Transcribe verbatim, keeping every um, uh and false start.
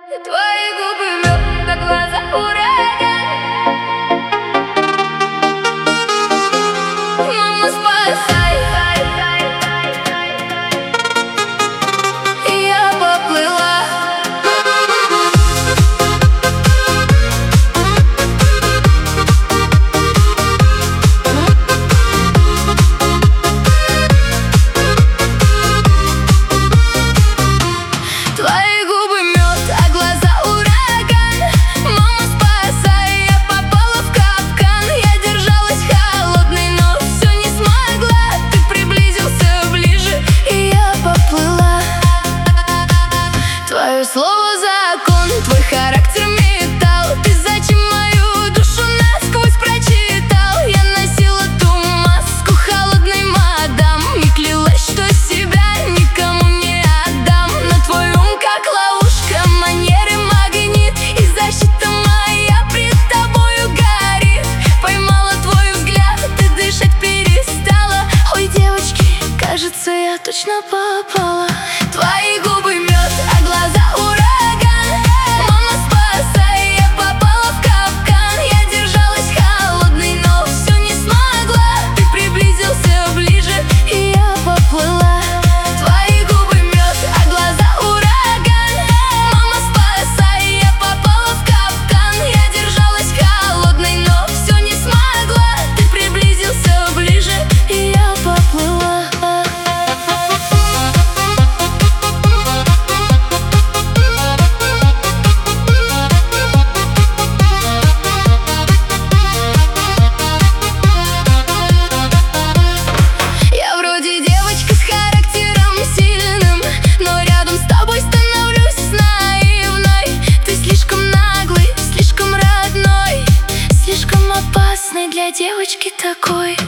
Твои губы мед, а глаза ураган. Мама, спасай, я поплыла. Твои губы мед, а глаза ураган. Мама, спасай, я попала в капкан. Я держалась холодной, но все не смогла. Ты приблизился ближе, и я поплыла. Твое слово закон, твой характер металл. Ты зачем мою душу насквозь прочитал? Я носила ту маску холодной мадам и клялась, что себя никому не отдам. Но твой ум как ловушка, манеры магнит, и защита моя пред тобою горит. Поймала твой взгляд, ты дышать перестала. Ой, девочки, кажется, я точно попала. Твои губы мед, а глаза ураган. Мама, спасай, я попала в капкан. Я держалась холодной, но все не смогла. Ты приблизился ближе, и я поплыла. Твои губы мед, а глаза ураган. Мама, спасай, я попала в капкан. Я держалась холодной, но все не смогла. Ты приблизился ближе, и я поплыла. Я вроде девочка с характером сильным, но рядом с тобой становлюсь наивной. Ты слишком наглый, слишком родной, слишком опасный для девочки такой.